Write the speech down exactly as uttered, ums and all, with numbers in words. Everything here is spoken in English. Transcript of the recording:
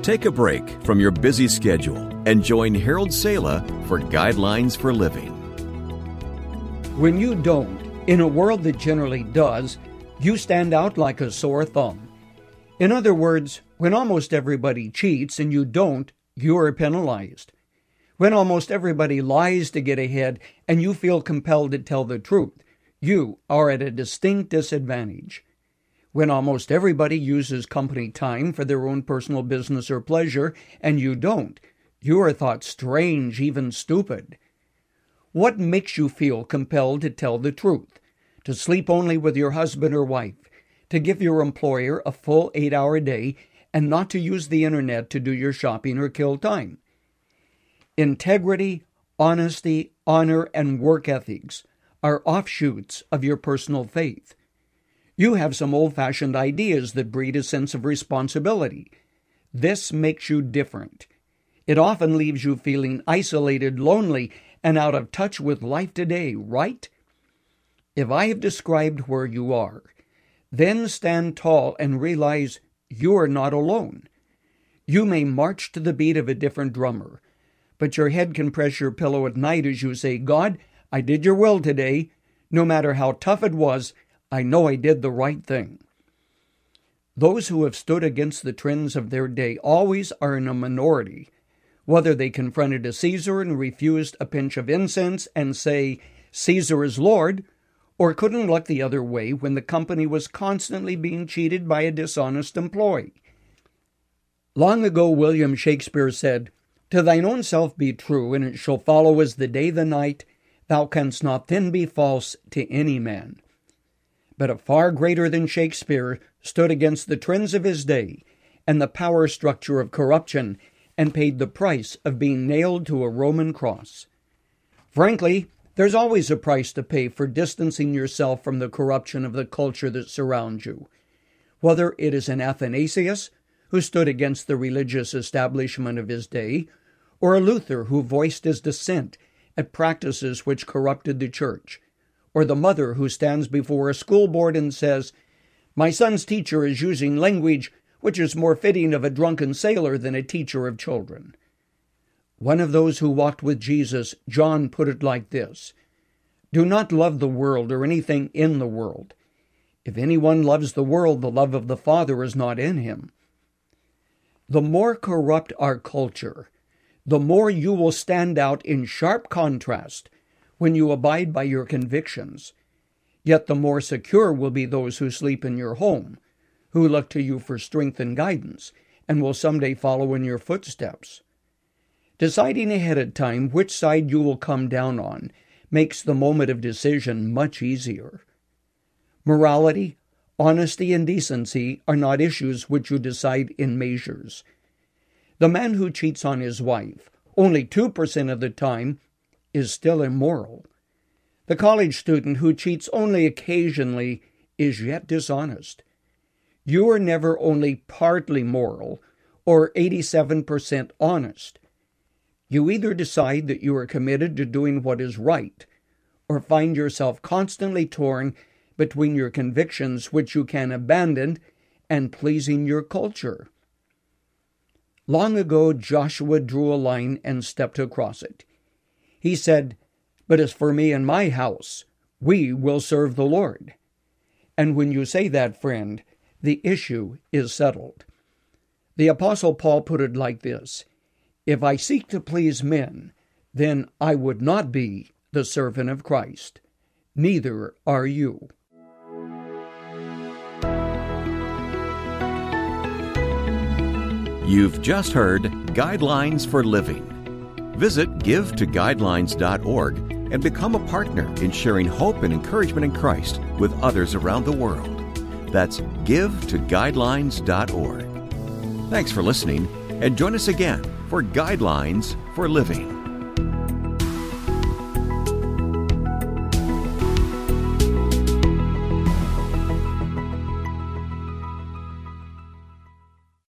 Take a break from your busy schedule and join Harold Sala for Guidelines for Living. When you don't, in a world that generally does, you stand out like a sore thumb. In other words, when almost everybody cheats and you don't, you are penalized. When almost everybody lies to get ahead and you feel compelled to tell the truth, you are at a distinct disadvantage. When almost everybody uses company time for their own personal business or pleasure, and you don't, you are thought strange, even stupid. What makes you feel compelled to tell the truth, to sleep only with your husband or wife, to give your employer a full eight-hour day, and not to use the internet to do your shopping or kill time? Integrity, honesty, honor, and work ethics are offshoots of your personal faith. You have some old-fashioned ideas that breed a sense of responsibility. This makes you different. It often leaves you feeling isolated, lonely, and out of touch with life today, right? If I have described where you are, then stand tall and realize you are not alone. You may march to the beat of a different drummer, but your head can press your pillow at night as you say, God, I did your will today. No matter how tough it was, I know I did the right thing. Those who have stood against the trends of their day always are in a minority, whether they confronted a Caesar and refused a pinch of incense and say, Caesar is Lord, or couldn't look the other way when the company was constantly being cheated by a dishonest employee. Long ago, William Shakespeare said, To thine own self be true, and it shall follow as the day the night, thou canst not then be false to any man. But a far greater than Shakespeare stood against the trends of his day and the power structure of corruption and paid the price of being nailed to a Roman cross. Frankly, there's always a price to pay for distancing yourself from the corruption of the culture that surrounds you. Whether it is an Athanasius, who stood against the religious establishment of his day, or a Luther who voiced his dissent at practices which corrupted the church, or the mother who stands before a school board and says, My son's teacher is using language which is more fitting of a drunken sailor than a teacher of children. One of those who walked with Jesus, John, put it like this, Do not love the world or anything in the world. If anyone loves the world, the love of the Father is not in him. The more corrupt our culture, the more you will stand out in sharp contrast when you abide by your convictions. Yet the more secure will be those who sleep in your home, who look to you for strength and guidance, and will someday follow in your footsteps. Deciding ahead of time which side you will come down on makes the moment of decision much easier. Morality, honesty, and decency are not issues which you decide in measures. The man who cheats on his wife only two percent of the time is still immoral. The college student who cheats only occasionally is yet dishonest. You are never only partly moral or eighty-seven percent honest. You either decide that you are committed to doing what is right, or find yourself constantly torn between your convictions which you can abandon and pleasing your culture. Long ago, Joshua drew a line and stepped across it. He said, But as for me and my house, we will serve the Lord. And when you say that, friend, the issue is settled. The Apostle Paul put it like this, If I seek to please men, then I would not be the servant of Christ. Neither are you. You've just heard Guidelines for Living. Visit give to guidelines dot org and become a partner in sharing hope and encouragement in Christ with others around the world. That's give to guidelines dot org. Thanks for listening, and join us again for Guidelines for Living.